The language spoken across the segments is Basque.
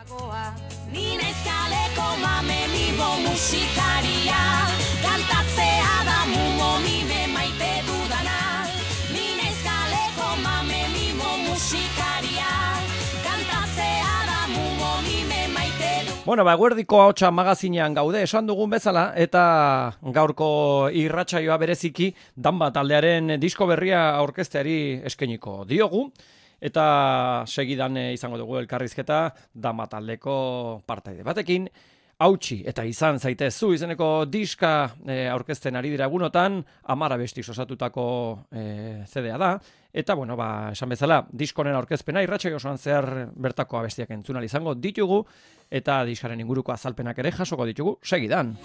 Ni naiz kaleko mame mibo musikaria, kantatzea da mumo mime maite dudana. Ni naiz kaleko mame mibo musikaria, kantatzea da mumo mime maite dudana. Bueno, Eguerdiko Ahotsa magazinean gaude, esan dugun bezala, eta gaurko irratsaioa bereziki Danba taldearen disko berria aurkezteari eskainiko diogu. Eta segidan izango dugu elkarrizketa Danba taldeko partaide batekin. Hautsi eta izan zaitezu izeneko diska aurkezten ari dira egunotan, 10 abestiz osatutako CD-a da. Eta, bueno, esan bezala, diskonen aurkezpena irratsaio osoan zehar bertako abestiak entzunal izango ditugu, eta diskaren inguruko azalpenak ere jasoko ditugu segidan.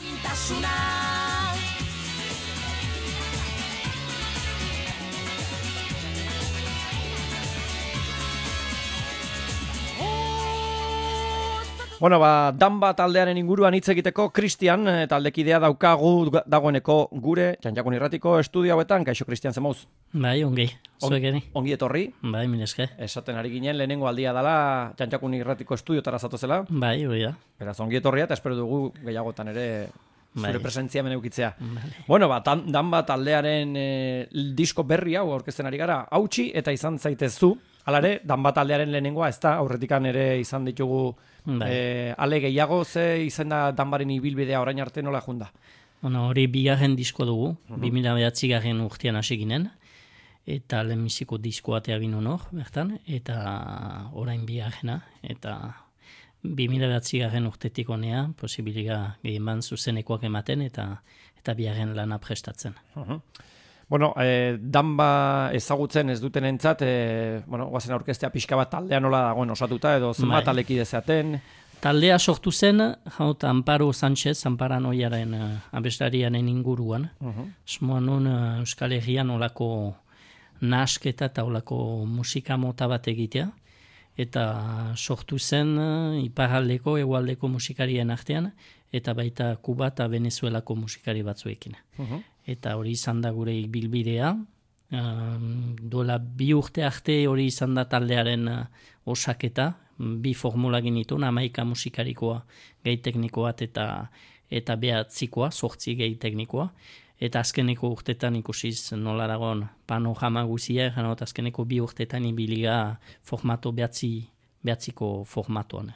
Bueno, Danba taldearen inguruan hitz egiteko Cristian taldekidea daukagu dagoeneko gure Txantxakun Irratiko estudio hauetan. Kaixo, Cristian, zemouz? Bai, ongi. Zuekeni. Ongi etorri. Bai, mineske. Esaten ari ginen lehenengo aldia dela Txantxakun Irratiko estudiotara zatozela. Bai, hori da. Beraz, ongi etorria eta espero dugu gehiagotan ere zure presentzia hemen edukitzea. Vale. Bueno, Danba taldearen disko berri hau aurkezten ari gara, hautsi eta izan zaitezu. Hala ere, Danba taldearen lehenengoa, ez da, aurretikan ere izan ditugu ale gehiago, ze izan da Danbaren ibilbidea orain arte nola junda? Bueno, hori bigarren disko dugu, 2009 urtean hasi ginen, eta lehenbiziko diskoa atea ginen hor, bertan, eta orain bigarrena, eta 2009 urtetik honea, posibiliga gehien zuzenekoak ematen, eta bigarren lana prestatzen. Bueno, Danba ezagutzen ez duten entzat, guazen aurkeztea pixka bat taldea nola dagoen osatuta, edo zenbat talekide zeaten? Taldea sortu zen, Amparo Sánchez, Amparanoiaren abestarianen inguruan. Esmoa nun Euskal Herrian olako nahasketa eta olako musika mota bat egitea. Eta sortu zen iparraldeko, hegoaldeko musikarien artean, eta baita Kuba eta Venezuelako musikari batzuekin. Eta hori izan da gure bilbidea. Duela 2 urte arte hori izan da taldearen osaketa, 2 formula genituen, 11 musikarikoa, gehi teknikoa eta 9 8 gehi teknikoa. Eta azkeneko urtetan ikusiz nola dagoen panorama guzia, azkeneko 2 urtetan ibiliga formato 9 formatoan.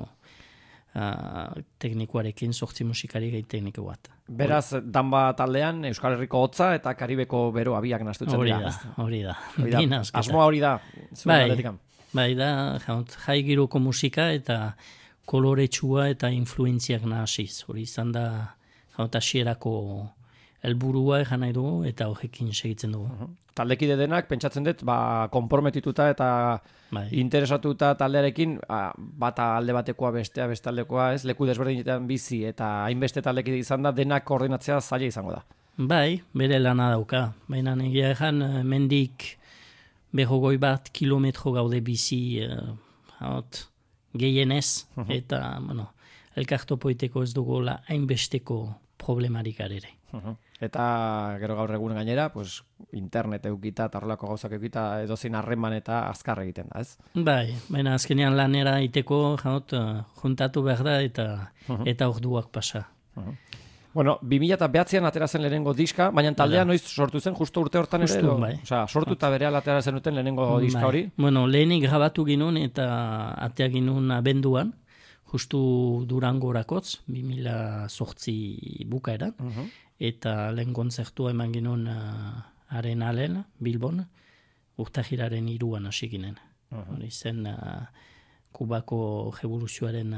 Teknikoarekin 8 musikari gehi tekniko bat. Beraz, Danba taldean Euskal Herriko hotza eta Karibeko beroa biak nahastutzen dira. Hori da. Asmoa hori da. Bai da, jai giroko musika eta koloretsua eta influentziak nahasiz. Hori izan da hasierako helburua egan nahi dugu eta horrekin segitzen dugu. Taldekide denak, pentsatzen dut, konprometituta eta interesatuta taldearekin, bata alde batekoa bestea bestaldekoa, ez, leku desberdinetan bizi eta hainbeste taldekide izan da, denak koordinatzea zaila izango da. Bai, bere lana dauka. Baina egia egan, mendik 100 kilometro gaude bizi gehienez, eta, elkartopoiteko ez dugola hainbesteko problemarik ere. Eta gero gaur egun gainera, internet eukita eta horrelako gauzak eukita edozein harreman eta azkar egiten da, ez? Bai, baina azkenean lanera iteko juntatu behar da eta orduak pasa. Bueno, 2009an atera zen lehenengo diska, baina taldea noiz sortu zen, justo urte hortan ere? Bai. Osea, sortu eta berehala atera zen duten lehenengo diska hori? Bueno, lehenik grabatu ginuen eta atea ginuen abenduan, justu Durangorakotz, 2008 bukaeran, eta lehen kontzertua eman ginen Arenalen, Bilbon, urtahiraren 3an hasi ginen. Hori zen Kubako revoluzioaren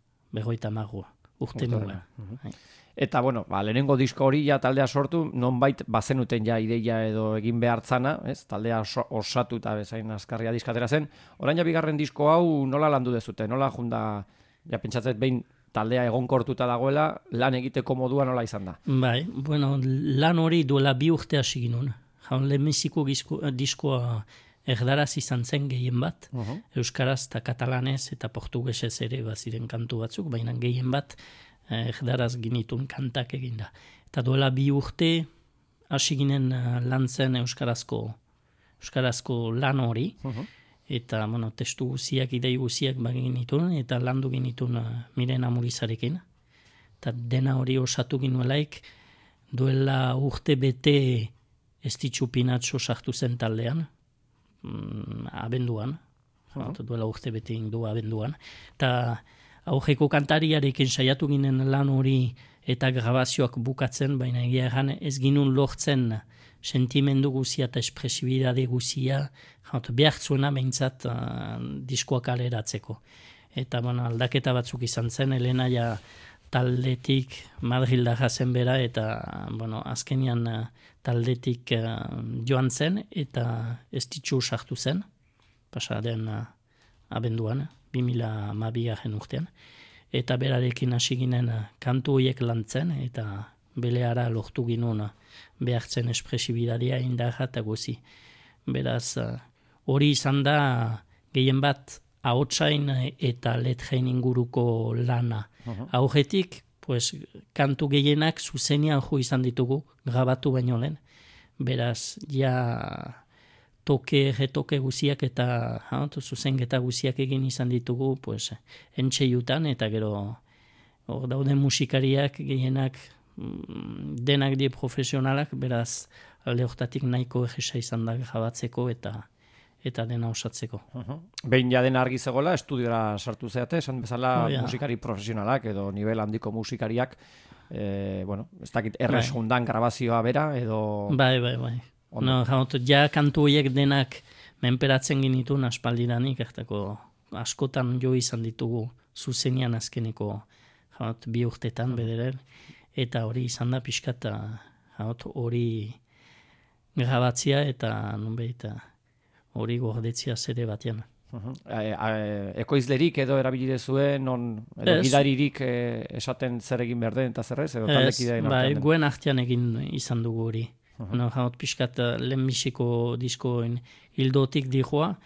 50 urte muga. Eta, lehenengo disko hori ja taldea sortu, nonbait bazenuten ja ideia edo egin behartzana, ez? Taldea osatu eta bezain azkarria diskatera zen. Orain ja bigarren disko hau nola landu dezute? Nola junda, ja pentsatzet behin taldea egonkortuta dagoela, lan egiteko modua nola izan da? Bai, lan hori duela 2 urte hasi ginen. Lehenbiziko diskoa erdaraz izan zen gehien bat, euskaraz eta katalanez eta portugesez ere baziren kantu batzuk, baina gehien bat erdaraz ginitun kantak eginda. Eta duela 2 urte hasi ginen lan zen euskarazko lan hori, eta testu guziak, idei guziak bagin ditun, eta landu ginitun Miren Amurizarekin. Eta dena hori osatu ginuelaik, duela urte bete Estitxu Pinatxo sartu zen taldean, abenduan, duela urte bete indu abenduan, eta aurreko kantariarekin saiatu ginen lan hori eta grabazioak bukatzen, baina egia egan ez ginun lortzen sentimendu guzia eta espresibidade guzia, behar zuena behintzat diskoak aleratzeko. Eta aldaketa batzuk izan zen, Elena ja taldetik Madrilda jazen bera, eta azkenian taldetik joan zen, eta Estitxu sartu zen, pasa den abenduan, 2012 urtean, eta berarekin hasi ginen kantu horiek lantzen, eta beleara lortu ginuen behartzen espresibidadea indarra eta guzi. Beraz, hori izan da gehien bat ahotsain eta letrein inguruko lana. Aurretik, kantu gehienak zuzenean jo izan ditugu, grabatu baino lehen. Beraz, ja retoke guziak eta zuzenketa guziak egin izan ditugu entxeiutan, eta gero hor dauden musikariak gehienak denak die profesionalak, beraz alde hortatik nahiko egisa izan da grabatzeko eta dena osatzeko. Behin ja dena argi zegoela, estudiora sartu zeate, esan bezala musikari profesionalak edo nivel handiko musikariak, ez dakit errez jundan grabazioa bera, edo... Bai. Ja kantu horiek denak menperatzen genitun aspaldidanik, askotan jo izan ditugu zuzenean azkeneko 2 urtetan bederen, eta hori izan da pixkat hori grabatzia eta hori gordetzia zere batean. Ekoizlerik edo erabili zuen, edo gidaririk esaten zer egin behar den eta zerrez, edo taldekideen artean den? Guen artean egin izan dugu hori. Piskat lehenbiziko diskoen hildotik dihoa,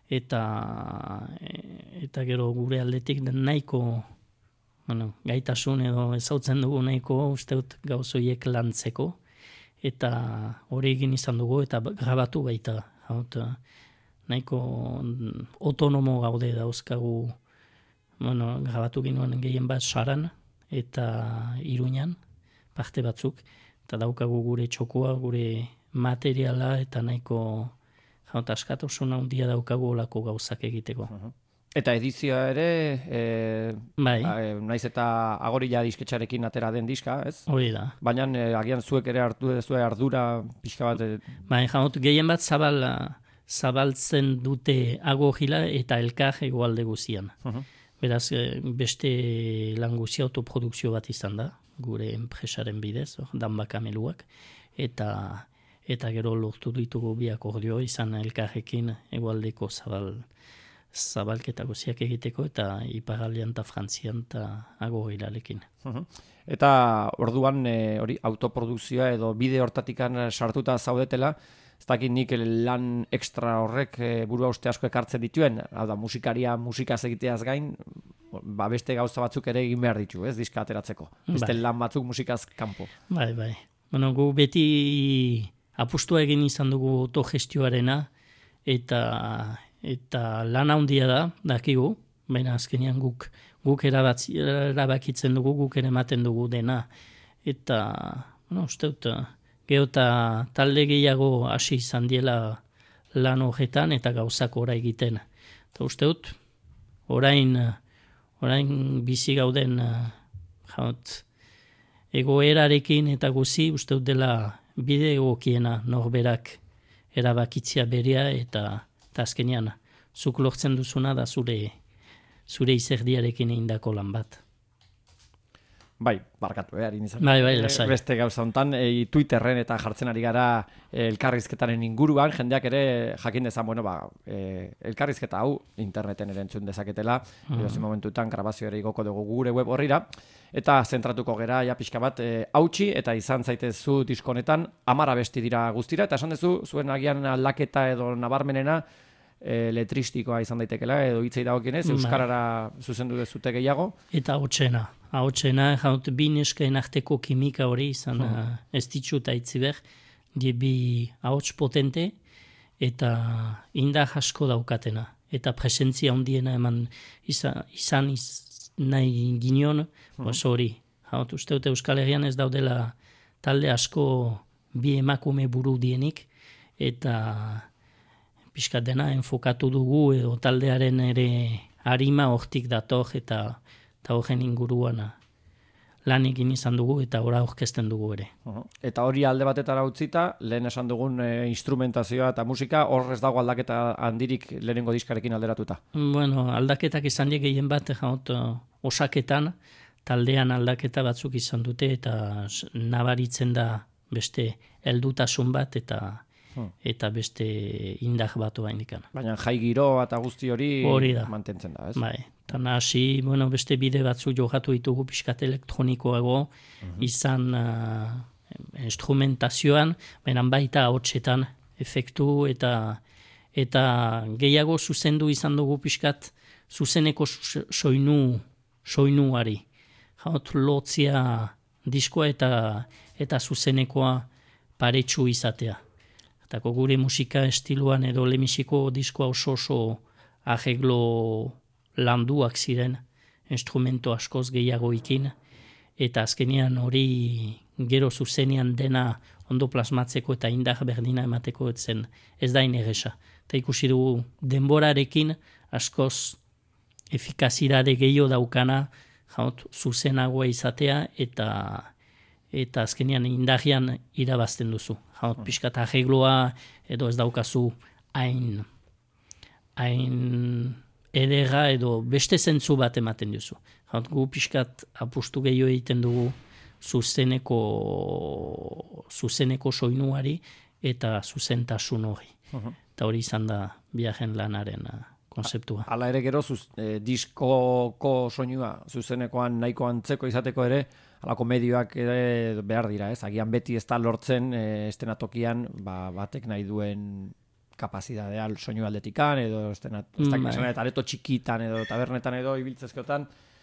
eta gero gure aldetik den nahiko gaitasun edo ezautzen dugu nahiko usteut gauzoiek lantzeko, eta hori egin izan dugu, eta grabatu baita. Nahiko autonomo gaude dauzkagu, grabatu ginoen gehien bat Saran eta Iruñan, parte batzuk, eta daukagu gure txokoa, gure materiala, eta nahiko askatasun handia daukagu olako gauzak egiteko. Eta edizioa ere, naiz eta Agorila disketxarekin atera den diska, ez? Hori da. Baina agian zuek ere hartu dezue ardura pixka bat... Gehien bat zabaltzen dute Agorila eta Elkar hegoalde guzian. Beraz, beste lan guzia autoprodukzio bat izan da, gure enpresaren bidez, danbakameluak, eta gero lortu ditugu bi akordio izan Elkarrekin hegoaldeko zabalketa guziak egiteko, eta iparaldean eta frantzian eta Agorilarekin. Eta orduan hori autoprodukzioa edo bide hortatikan sartuta zaudetela, ez dakit nik lan ekstra horrek burua uste asko ekartzen dituen, hau da, musikaz egiteaz gain, beste gauza batzuk ere egin behar ditu, ez, diska ateratzeko. Beste lan batzuk musikaz kanpo. Bai. Gu beti apustua egin izan dugu autogestioarena, eta lan handia da, dakigu, baina azkenean guk erabakitzen dugu, guk ere ematen dugu dena. Eta, usteut, geota talde gehiago hasi izan diela lan horretan eta gauzak ora egiten. Eta usteut, orain bizi gauden egoerarekin eta guzi, usteut dela bide egokiena norberak erabakitzia berea, eta azkenean zuk lortzen duzuna da zure izerdiarekin egindako lan bat. Bai, barkatu, harin izan. Bai, lasai. Beste gauza hontan, Twitterren eta jartzen ari gara elkarrizketaren inguruan, jendeak ere jakin dezan, elkarrizketa hau interneten ere entzun dezaketela, edozein momentutan grabazioa igoko dugu gure web horrira, eta zentratuko gera ja pixka bat hautsi, eta izan zaitezu diskonetan 10 abesti dira guztira, eta esan dezu, zuen agian aldaketa edo nabarmenena, letristikoa izan daitekela, edo hitzei dagokienez, euskarara zuzendu dezute gehiago. Eta hautsena, bi neskeen arteko kimika hori izan Estitxu eta Itziber, die bi hauts potente, eta indar asko daukatena. Eta presentzia handiena eman izan nahi ginion, hori. Uste dute Euskal Herrian ez daudela talde asko bi emakume buru dienik, eta pixkat dena enfokatu dugu, edo taldearen ere harima hortik dator, eta horren inguruan lan egin izan dugu, eta ora orkesten dugu ere. Eta hori alde batetara utzita, lehen esan dugun instrumentazioa eta musika, hor ez dago aldaketa handirik lehenengo diskarekin alderatuta? Bueno, aldaketak izan die gehien bat, osaketan, taldean aldaketa batzuk izan dute, eta nabaritzen da beste heldutasun bat, eta beste indar bat oainikan. Baina jai giroa eta guzti hori mantentzen da, ez? Bai, eta nahasi, beste bide batzu jogatu ditugu pixkat elektronikoago, izan instrumentazioan, baina baita hotxetan efektu, eta gehiago zuzendu izan dugu pixkat zuzeneko soinuari. Lotzia diskoa eta zuzenekoa paretsu izatea. Eta gure musika estiluan edo lemisiko diskoa oso arreglo landuak ziren, instrumento askoz gehiago ikin, eta azkenean hori gero zuzenean dena ondo plasmatzeko eta indar berdina emateko etzen ez da ineresa. Eta ikusi dugu denborarekin askoz efikazidade gehiago daukana, zuzenagoa izatea, eta azkenean indarrian irabazten duzu. Piskat arregloa edo ez daukazu hain edera edo beste zentzu bat ematen duzu. Gu piskat apustu gehiago egiten dugu zuzeneko soinuari eta zuzentasun hori. Eta hori izan da biajen lanaren konzeptua. Hala ere gero diskoko soinua zuzenekoan nahiko antzeko izateko ere, halako medioak ere behar dira, ez? Agian beti ez da lortzen estenatokian batek nahi duen kapazidadea soinu aldetikan, edo eta areto txikitan, edo tabernetan, edo ibiltzezkotan,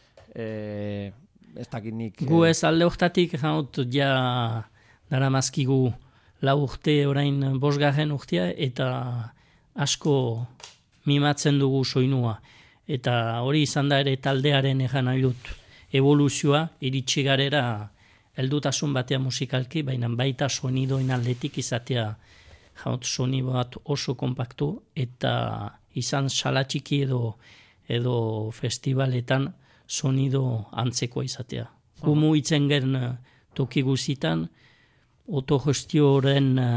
ez dakinik... Gu ez alde hortatik, dara mazkigu 4 urte orain 5. urtea, eta asko mimatzen dugu soinua. Eta hori izan da ere taldearen egan nahi dut evoluzioa, iritsi garera heldutasun batea musikalki, baina baita sonidoin aldetik izatea sonido bat oso kompaktu, eta izan salatxiki edo festivaletan sonido antzekoa izatea. Gumu itzen gern toki guzitan, autogestioren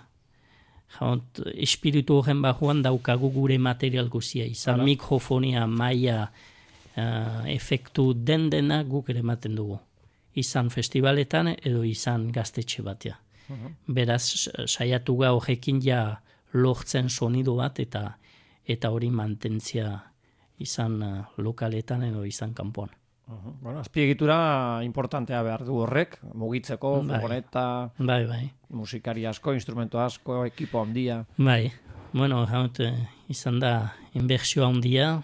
espiritu horren bajuan daukagu gure material guzia. Izan mikrofonia, maia, efektu dena guk ere ematen dugu. Izan festivaletan edo izan gaztetxe batea. Beraz, saiatu ga horrekin ja lortzen sonido bat eta hori mantentzia izan lokaletan edo izan kanpoan. Bueno, azpiegitura importantea behar du horrek, mugitzeko, furgoneta, musikari asko, instrumento asko, ekipo handia. Bai, bueno, izan da inbertsio handia,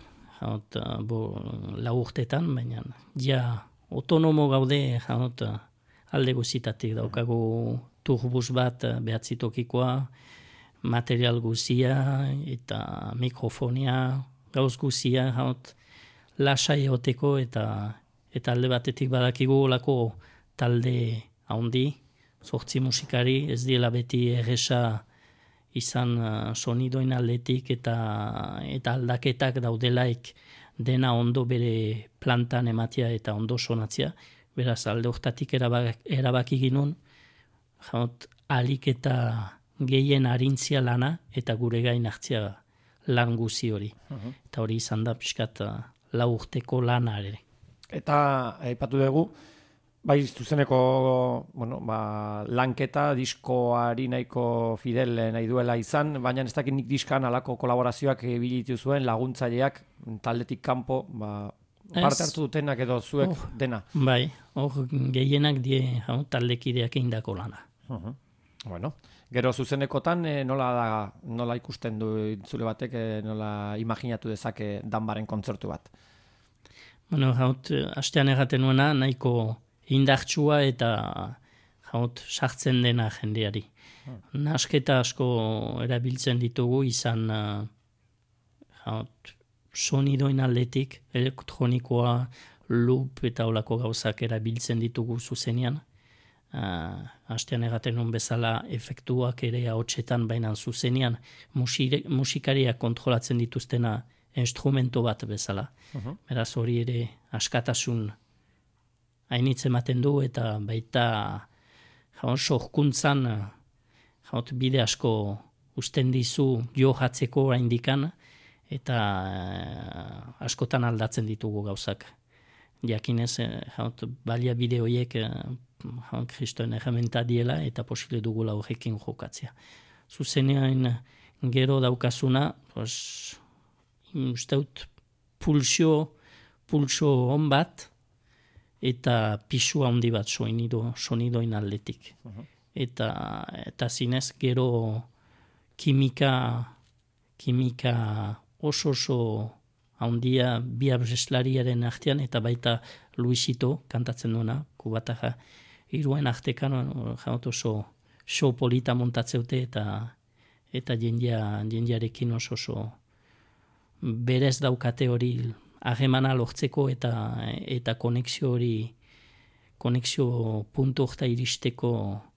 4 urtetan, baina ja autonomo gaude alde guzitatik daukagu turbus bat 9 tokikoa, material guzia eta mikrofonia, gauz guzia, lasai egoteko eta alde batetik badakigu olako talde handi, 8 musikari, ez diela beti erresa izan sonidoin aldetik eta aldaketak daudelaik dena ondo bere plantan ematia eta ondo sonatzea. Beraz, alde hortatik erabaki ginun, alik eta gehien arintzia lana eta gure gain hartzia lan guzi hori. Eta hori izan da pixkat 4 urteko lana ere. Eta aipatu dugu, bai zuzeneko lanketa diskoari nahiko fidel nahi duela izan, baina ez dakit nik diskan alako kolaborazioak bilitu zuen laguntzaileak taldetik kanpo, parte hartu dutenak edo zuek dena. Bai, hor gehienak taldekideak indako lana. Bueno, gero zuzenekotan nola ikusten du zule batek, nola imaginatu dezake Danbaren kontzertu bat? Bueno, hastean erraten nuena nahiko indartsua eta sartzen dena jendeari. Nasketa asko erabiltzen ditugu izan sonidoin aldetik, elektronikoa, loop eta olako gauzak erabiltzen ditugu zuzenean. Hastean egaten non bezala efektuak ere ahotsetan baina zuzenean musikariak kontrolatzen dituztena instrumento bat bezala. Beraz hori ere askatasun hainitz ematen du eta baita sorkuntzan bide asko usten dizu johatzeko oraindikan eta askotan aldatzen ditugu gauzak. Jakinez, baliabide horiek kristoen erramenta diela eta posible dugula horrekin jokatzea. Zuzenean gero daukazuna, usteut pulsio on bat eta pisu handi bat sonidoin aldetik. Eta zinez gero kimika oso handia bi abeslariaren artean eta baita Luisito kantatzen duena, kubataja iruen artekan oso show polita montatzeute eta jendearekin oso berez daukate hori harremana lortzeko eta konexio puntu horta iristeko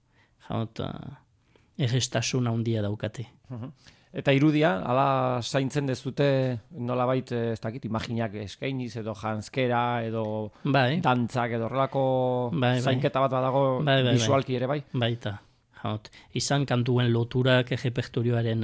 errestasun handia daukate. Eta irudia, ala zaintzen dezute nolabait, ez dakit, imaginak eskainiz edo janskera edo dantzak edo horrelako zainketa bat badago visualki ere bai? Baita. Izan kantuen loturak repertorioaren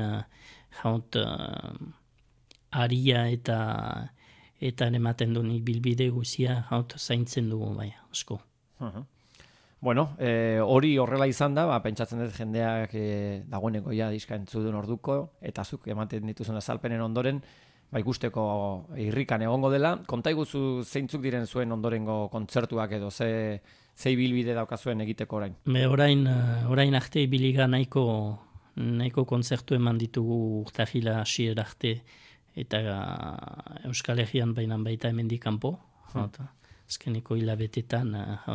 aria eta ematen duen bilbide guzia zaintzen dugu bai, asko. Bueno, hori horrela izan da, pentsatzen dut jendeak dagoeneko diska entzudun orduko, eta zuk ematen dituzun azalpenen ondoren, ikusteko irrikan egongo dela. Konta iguzu zeintzuk diren zuen ondorengo kontzertuak edo ze ibilbide daukazuen egiteko orain? Orain arte ibiliga nahiko kontzertu eman ditugu urtahila hasier arte eta Euskal Herrian baita hemendik kanpo. Azkeneko hilabetean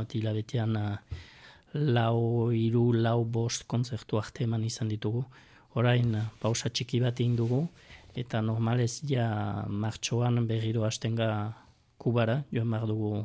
lau, 5 kontzertu arte eman izan ditugu. Orain pausa txiki bat egin dugu, eta normalez martxoan berriro hastenga Kubara, joan behar dugu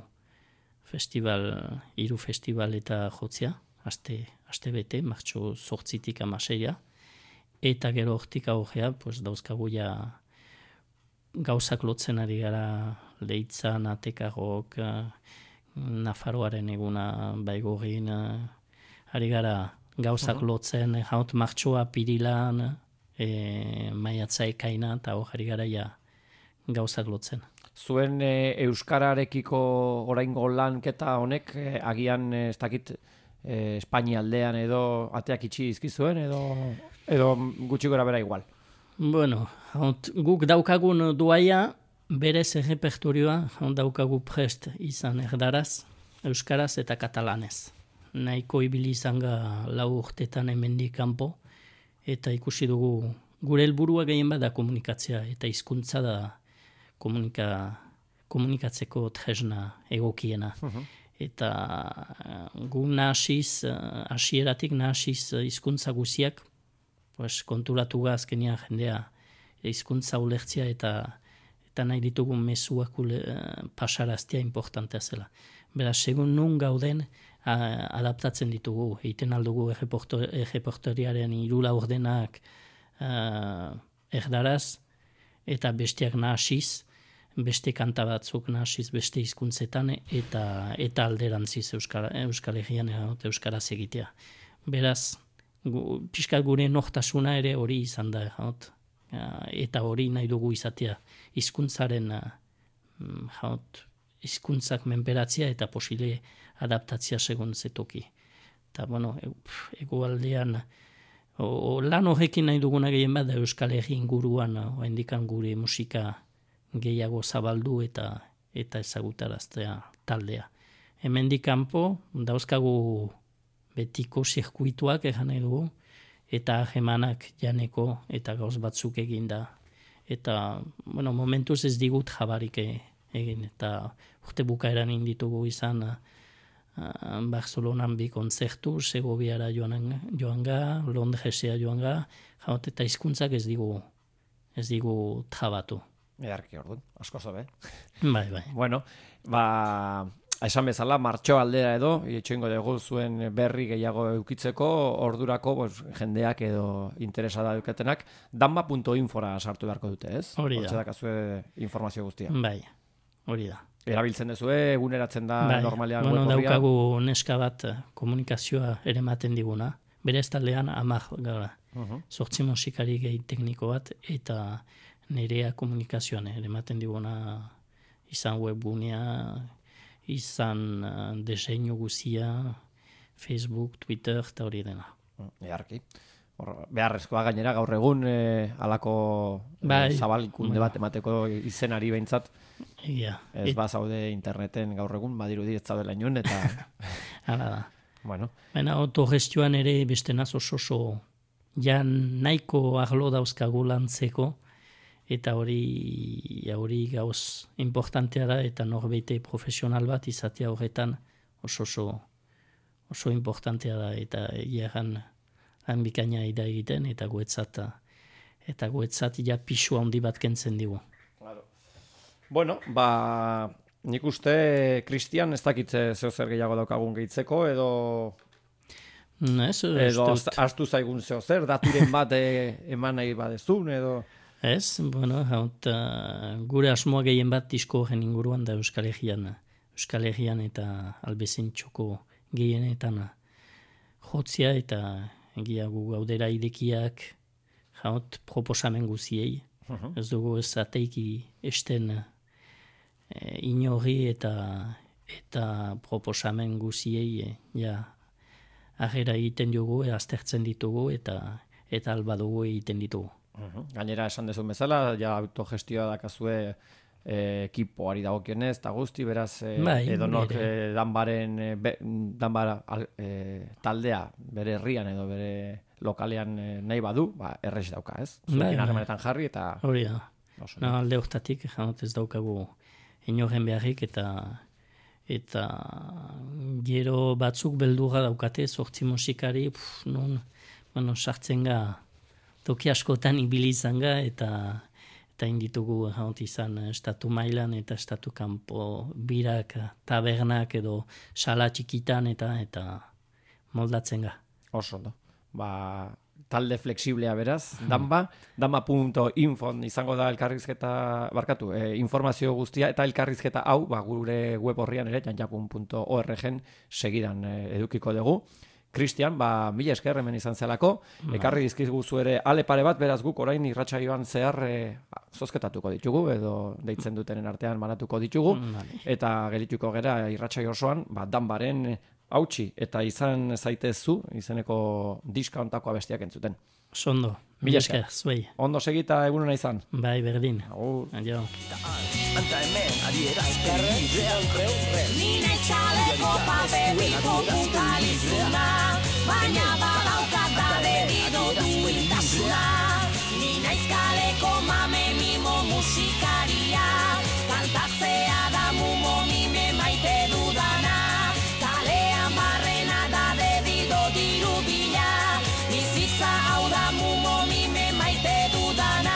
hiru festival eta jotzea, aste bete, martxo 8tik 16, eta gero hortik aurrea, dauzkagu gauzak lotzen ari gara Leitzan, Atekarrok, Nafarroaren eguna baigorin, ari gara gauzak lotzen, martxoa Pirilan, maiatza ekaina, eta hor ari gara gauzak lotzen. Zuen euskararekiko oraingo lanketa honek agian ez dakit Espainia aldean edo ateak itxi dizkizuen edo gutxi gora bera igual? Bueno, guk daukagun duaia berez errepertorioa daukagu prest izan erdaraz, euskaraz eta katalanez. Nahiko ibili izan lau urtetan hemendik kanpo eta ikusi dugu gure helburua gehien bada komunikatzea eta hizkuntza da komunikatzeko tresna egokiena. Eta gu hasieratik nahasiz hizkuntza guziak, konturatu azkenia jendea hizkuntza ulertzea eta nahi ditugu mezuak pasaraztea importantea zela. Beraz, segun nun gauden adaptatzen ditugu. Egiten aldugu erreportoriaren 3 ordenak erdaraz eta besteak nahasiz, beste kanta batzuk nahasiz beste hizkuntzetan eta alderantziz Euskal Herrian euskaraz egitea. Beraz, pixkat gure nortasuna ere hori izan da, eta hori nahi dugu izatea hizkuntzaren hizkuntzak menperatzea eta posile adaptatzea segun zetoki. Eta, egualdean lan horrekin nahi duguna gehien bat da Euskal Herri inguruan indikan gure musika gehiago zabaldu eta ezagutaraztea taldea. Hemendik kanpo dauzkagu betiko zirkuituak egan nahi dugu, eta ahemanak janeko eta gauz batzuk eginda. Eta, momentuz ez digut jabarik egin, eta urte bukaeran inditugu izan Barcelonan 2 kontzertu, Segoviara joan ga, Londresea joan ga, eta hizkuntzak ez digu trabatu. Edarki orduan, asko zobe. Bai. Bueno, esan bezala, martxo aldera edo, itxoingo dugu zuen berri gehiago eukitzeko, ordurako jendeak edo interesada duketenak, danba.infora sartu beharko dute, ez? Hori da. Hortxe dakazue informazio guztia. Bai, hori da. Erabiltzen dezue, eguneratzen da normalean web horria? Daukagu neska bat komunikazioa ere ematen diguna. Bere ez taldean 10 gara. 8 musikari gehi tekniko bat, eta nerea komunikazioan ere ematen diguna izan webgunea, izan deseinu guzia, Facebook, Twitter, eta hori dena. Earki. Beharrezkoa gainera gaur egun halako zabalkunde bat emateko izenari behintzat. Ez bazaude interneten gaur egun, badirudi ez zaudela inun, eta... Hala da. Bueno. Baina autogestioan ere beste naz oso ja nahiko arlo dauzkagu lantzeko, eta hori gauz importantea da, eta norbete profesional bat izatea horretan oso importantea da, eta egiaran lan bikaina da egiten, eta guetzat ja pixua handi bat kentzen digu. Claro. Bueno, nik uste, Christian, ez dakitze zeo zer gehiago daukagun gehitzeko, edo astu zaigun zeo zer, daturen bat eman nahi badezun, edo... Ez, gure asmoa gehien bat disko horren inguruan da Euskal Herrian eta albezen txoko gehienetan jotzia, eta egia gu gaudera idekiak proposamen guziei. Ez dugu ez ateiki esten inorri eta proposamen guziei arrera egiten dugu, aztertzen ditugu eta alba dugu egiten ditugu. Gainera esan dezun bezala, ja autogestioa dakazue ekipoari dagokionez, eta guzti, beraz, edonok danbara taldea bere herrian edo bere lokalean nahi badu, errez dauka, ez? Zuekin harremanetan jarri eta... Hori da. Alde hortatik, ez daukagu inoren beharrik, eta gero batzuk beldurra daukate, 8 musikari, sartzen ga, toki askotan ibilizan ga, eta inditugu izan estatu mailan eta estatu kanpo birak, tabernak edo sala txikitan eta moldatzen ga. Oso, talde flexiblea beraz, danba.info izango da elkarrizketa, informazio guztia, eta elkarrizketa hau, gure web horrian ere, janjakun.org segidan edukiko dugu. Christian, mila esker hemen izan zelako, ekarri dizkizugu ere ale pare bat, beraz guk orain irratsaioan zehar zozketatuko ditugu, edo deitzen dutenen artean banatuko ditugu, eta gelituko gera irratsaio osoan, danbaren hautsi, eta izan zaitezu, izeneko diska ontakoa bestiak entzuten. Sondo, mila esker, zuei. Ondo segita egunona izan. Bai, berdin. Adio. Anta hemen, adierazpen bidean Nine txaleko paperiko bukalizuna, baina badaukat da bebido duintasuna. Nine izkaleko mame mimo musikaria, kantatzea da mumo mime maite dudana. Kalean barrena da bebido diru bila, bizitza hau da mumo mime maite dudana.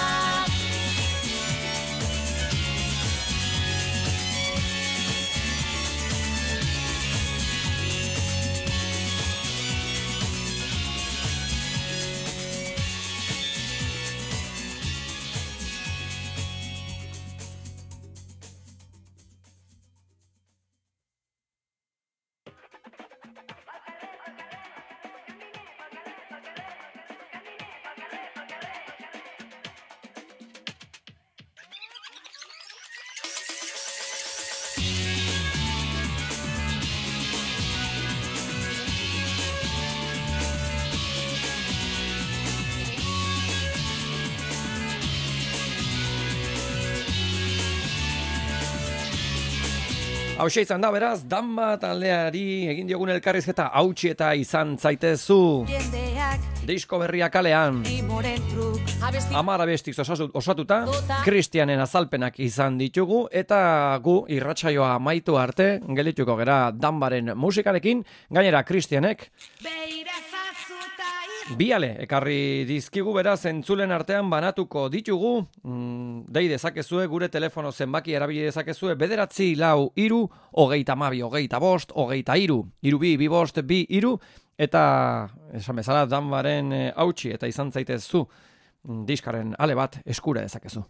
Hauxe izan da, beraz, danba taldeari egin diogun elkarrizketa hautsi eta izan zaitezu. Jendea Disko berria kalean. Amar abestiz osatuta, Kristianen azalpenak izan ditugu, eta gu irratsaioa amaitu arte, gelituko gera Danbaren musikarekin, gainera Kristianek biale ekarri dizkigu, beraz entzulen artean banatuko ditugu, dei dezakezue, gure telefono zenbaki erabili dezakezue, 943 25 25 3 2 2 eta esan bezala Danbaren hautsi eta izan zaitez zu diskaren ale bat eskura dezakezu.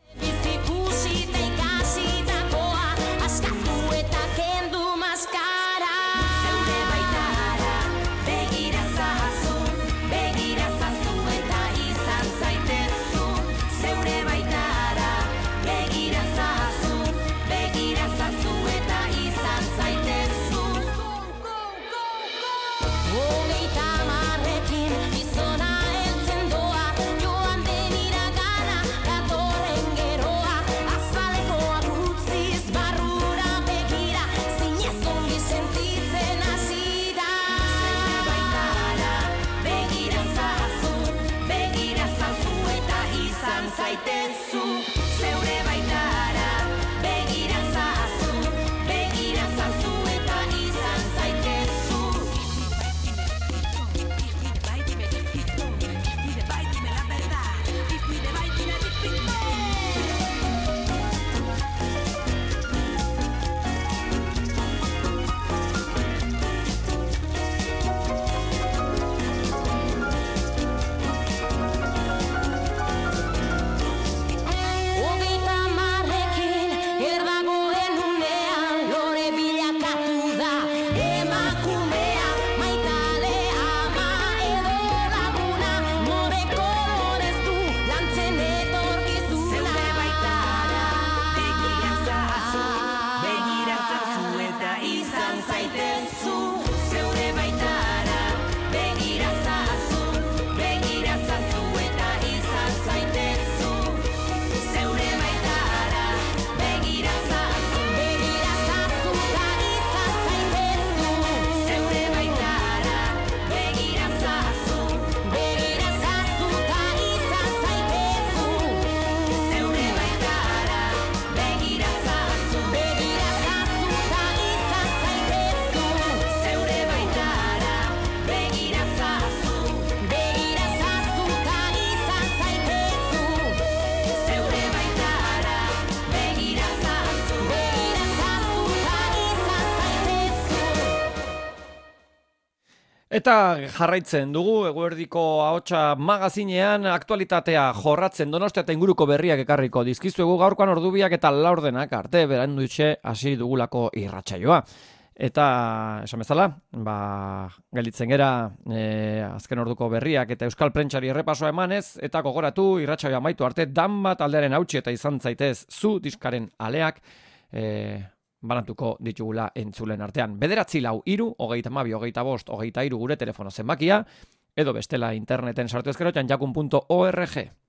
Eta jarraitzen dugu, Eguerdiko Ahotsa magazinean aktualitatea jorratzen Donostia eta inguruko berriak ekarriko dizkizuegu gaurkoan ordubiak eta laurdenak arte beranduitxe hasi dugulako irratsaioa. Eta esan bezala, gelditzen gera azken orduko berriak eta euskal prentsari errepasoa emanez, eta gogoratu irratsaioa amaitu arte Danba taldearen hautsi eta izan zaitez zu diskaren aleak, banatuko ditugula entzulen artean. 943 25 25 23 gure telefono zenbakia, edo bestela interneten sartu ezkero jakun.org.